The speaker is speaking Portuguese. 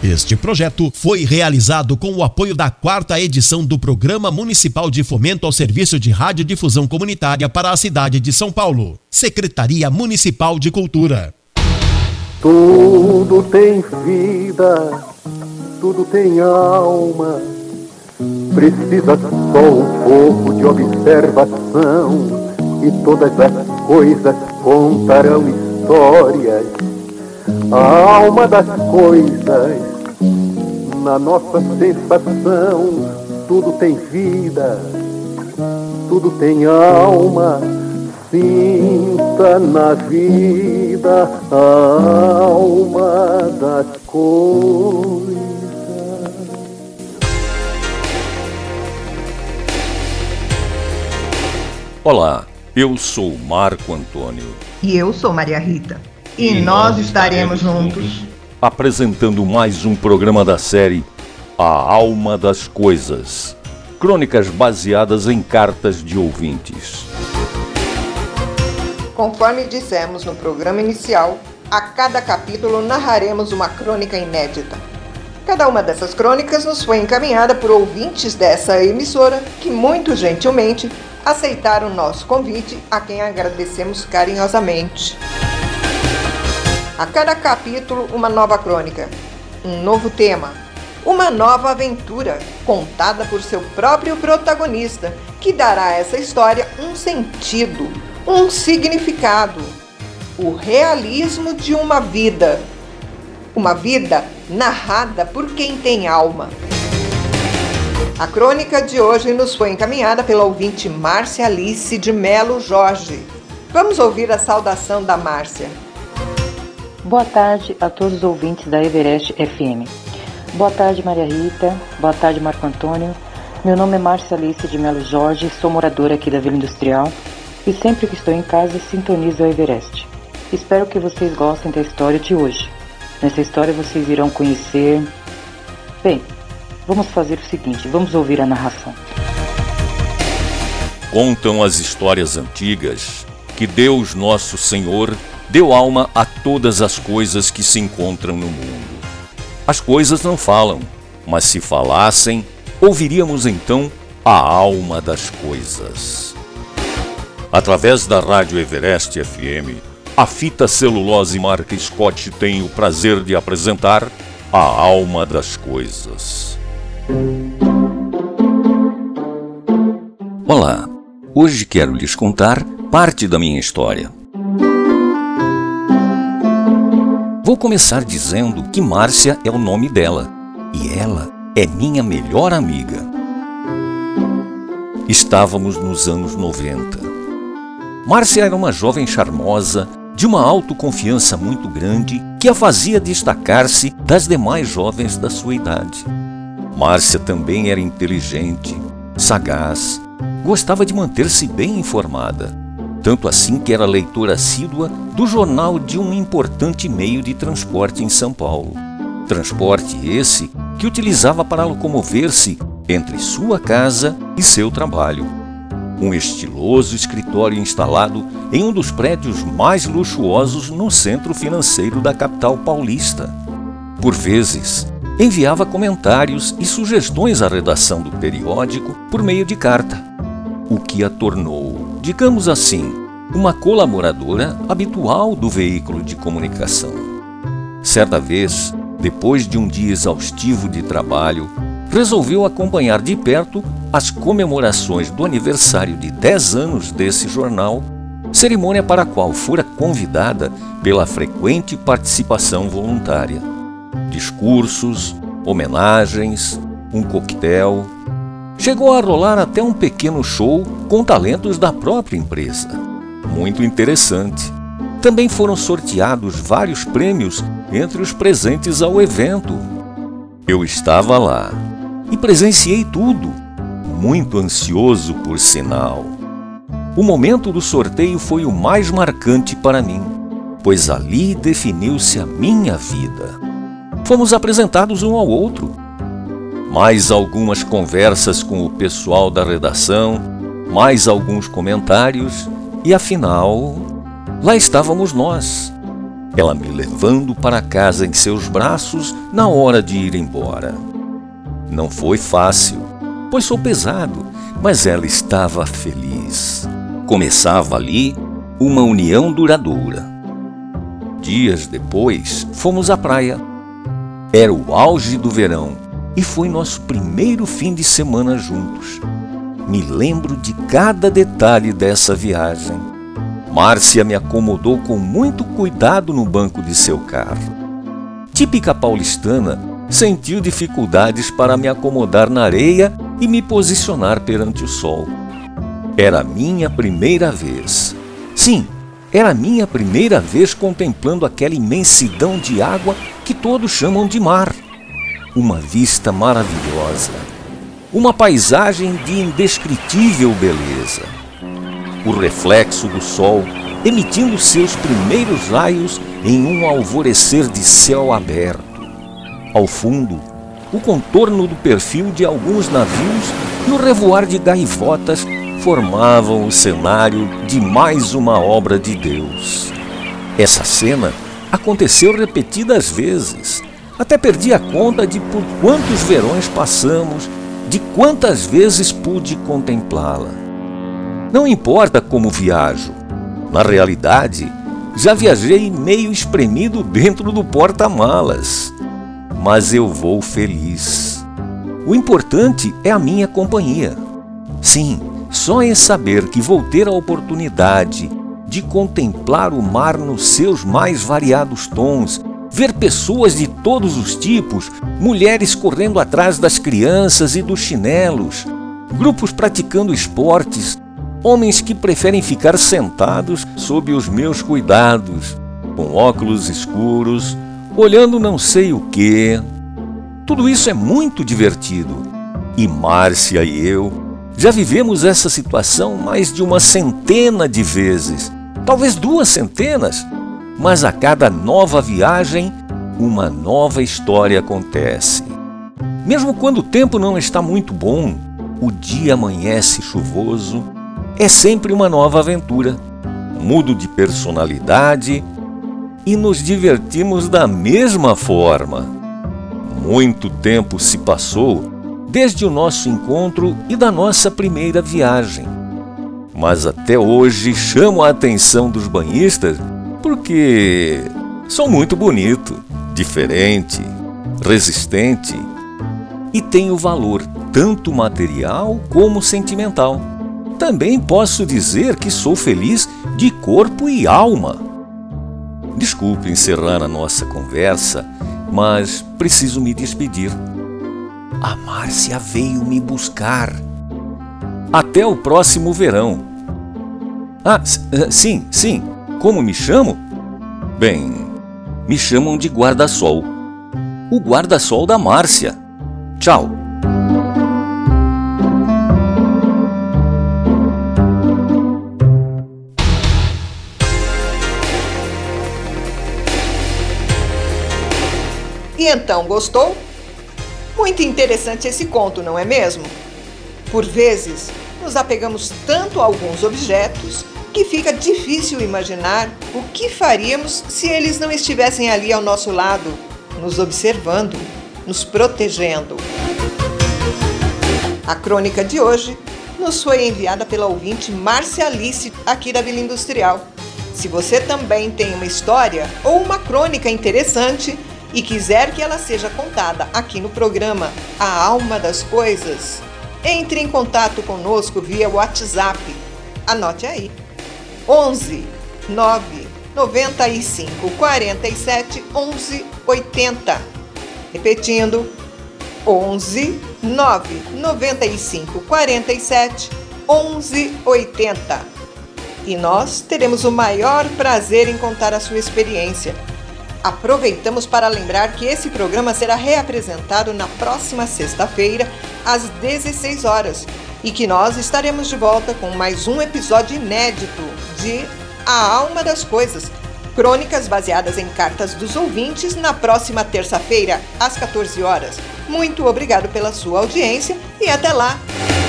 Este projeto foi realizado com o apoio da 4ª edição do Programa Municipal de Fomento ao Serviço de Radiodifusão Comunitária para a cidade de São Paulo. Secretaria Municipal de Cultura. Tudo tem vida, tudo tem alma. Precisa só um pouco de observação e todas as coisas contarão histórias. A alma das coisas, na nossa sensação, tudo tem vida, tudo tem alma. Sinta na vida a alma das coisas. Olá, eu sou Marco Antônio. E eu sou Maria Rita. E nós estaremos juntos apresentando mais um programa da série A Alma das Coisas. Crônicas baseadas em cartas de ouvintes. Conforme dissemos no programa inicial, a cada capítulo narraremos uma crônica inédita. Cada uma dessas crônicas nos foi encaminhada por ouvintes dessa emissora que muito gentilmente aceitaram o nosso convite, a quem agradecemos carinhosamente. A cada capítulo, uma nova crônica, um novo tema, uma nova aventura contada por seu próprio protagonista, que dará a essa história um sentido, um significado, o realismo de uma vida narrada por quem tem alma. A crônica de hoje nos foi encaminhada pela ouvinte Márcia Alice de Melo Jorge. Vamos ouvir a saudação da Márcia. Boa tarde a todos os ouvintes da Everest FM. Boa tarde, Maria Rita. Boa tarde, Marco Antônio. Meu nome é Márcia Alice de Melo Jorge, sou moradora aqui da Vila Industrial e sempre que estou em casa sintonizo a Everest. Espero que vocês gostem da história de hoje. Nessa história vocês irão conhecer... Bem, vamos fazer o seguinte, vamos ouvir a narração. Contam as histórias antigas que Deus Nosso Senhor deu alma a todas as coisas que se encontram no mundo. As coisas não falam, mas se falassem, ouviríamos então a alma das coisas. Através da Rádio Everest FM, a fita celulose marca Scott tem o prazer de apresentar a alma das coisas. Olá, hoje quero lhes contar parte da minha história. Vou começar dizendo que Márcia é o nome dela e ela é minha melhor amiga. Estávamos nos anos 90. Márcia era uma jovem charmosa, de uma autoconfiança muito grande, que a fazia destacar-se das demais jovens da sua idade. Márcia também era inteligente, sagaz, gostava de manter-se bem informada, tanto assim que era leitora assídua do jornal de um importante meio de transporte em São Paulo. Transporte esse que utilizava para locomover-se entre sua casa e seu trabalho. Um estiloso escritório instalado em um dos prédios mais luxuosos no centro financeiro da capital paulista. Por vezes, enviava comentários e sugestões à redação do periódico por meio de carta, o que a tornou, digamos assim, uma colaboradora habitual do veículo de comunicação. Certa vez, depois de um dia exaustivo de trabalho, resolveu acompanhar de perto as comemorações do aniversário de 10 anos desse jornal, cerimônia para a qual fora convidada pela frequente participação voluntária. Discursos, homenagens, um coquetel. Chegou a rolar até um pequeno show com talentos da própria empresa. Muito interessante. Também foram sorteados vários prêmios entre os presentes ao evento. Eu estava lá e presenciei tudo, muito ansioso por sinal. O momento do sorteio foi o mais marcante para mim, pois ali definiu-se a minha vida. Fomos apresentados um ao outro. Mais algumas conversas com o pessoal da redação, mais alguns comentários e, afinal, lá estávamos nós. ela me levando para casa em seus braços na hora de ir embora. Não foi fácil, pois sou pesado, mas ela estava feliz. Começava ali uma união duradoura. Dias depois, fomos à praia. Era o auge do verão e foi nosso primeiro fim de semana juntos. Me lembro de cada detalhe dessa viagem. Márcia me acomodou com muito cuidado no banco de seu carro. Típica paulistana, sentiu dificuldades para me acomodar na areia e me posicionar perante o sol. Era a minha primeira vez. Sim, era a minha primeira vez contemplando aquela imensidão de água que todos chamam de mar. Uma vista maravilhosa. Uma paisagem de indescritível beleza. O reflexo do sol emitindo seus primeiros raios em um alvorecer de céu aberto. Ao fundo, o contorno do perfil de alguns navios e o revoar de gaivotas formavam o cenário de mais uma obra de Deus. Essa cena aconteceu repetidas vezes. Até perdi a conta de por quantos verões passamos, de quantas vezes pude contemplá-la. Não importa como viajo. Na realidade, já viajei meio espremido dentro do porta-malas. Mas eu vou feliz. O importante é a minha companhia. Sim, só em saber que vou ter a oportunidade de contemplar o mar nos seus mais variados tons, ver pessoas de todos os tipos, mulheres correndo atrás das crianças e dos chinelos, grupos praticando esportes, homens que preferem ficar sentados sob os meus cuidados, com óculos escuros, olhando não sei o quê. Tudo isso é muito divertido. E Márcia e eu já vivemos essa situação mais de uma centena de vezes, talvez 2 centenas, mas a cada nova viagem, uma nova história acontece. Mesmo quando o tempo não está muito bom, o dia amanhece chuvoso, é sempre uma nova aventura. Mudo de personalidade e nos divertimos da mesma forma. Muito tempo se passou desde o nosso encontro e da nossa primeira viagem. Mas até hoje chamo a atenção dos banhistas porque sou muito bonito, diferente, resistente e tenho valor tanto material como sentimental. Também posso dizer que sou feliz de corpo e alma. Desculpe encerrar a nossa conversa, mas preciso me despedir. A Márcia veio me buscar. Até o próximo verão. Sim. Como me chamo? Bem, me chamam de guarda-sol. O guarda-sol da Márcia. Tchau. E então, gostou? Muito interessante esse conto, não é mesmo? Por vezes, nos apegamos tanto a alguns objetos que fica difícil imaginar o que faríamos se eles não estivessem ali ao nosso lado, nos observando, nos protegendo. A crônica de hoje nos foi enviada pela ouvinte Márcia Alice, aqui da Vila Industrial. Se você também tem uma história ou uma crônica interessante e quiser que ela seja contada aqui no programa A Alma das Coisas, entre em contato conosco via WhatsApp. Anote aí: 11 9 95 47 11 80. Repetindo: 11 9 95 47 11 80. E nós teremos o maior prazer em contar a sua experiência. Aproveitamos para lembrar que esse programa será reapresentado na próxima sexta-feira, às 16 horas, e que nós estaremos de volta com mais um episódio inédito de A Alma das Coisas, crônicas baseadas em cartas dos ouvintes, na próxima terça-feira, às 14 horas. Muito obrigado pela sua audiência e até lá!